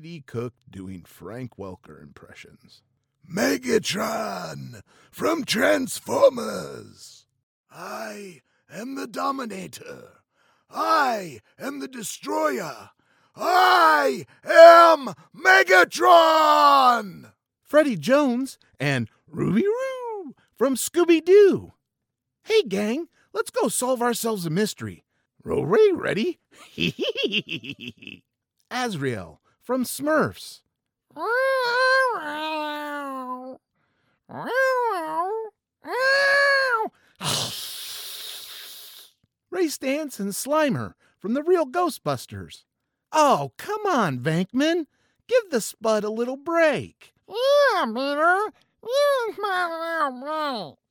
Katie Cook doing Frank Welker impressions. Megatron from Transformers. I am the Dominator. I am the Destroyer. I am Megatron! Freddie Jones and Ruby-Roo from Scooby-Doo. Hey, gang, let's go solve ourselves a mystery. Rory, ready? Azrael from Smurfs. Ray Stantz and Slimer from the Real Ghostbusters. Oh, come on, Venkman. Give the Spud a little break. Yeah, Peter. Use my little break.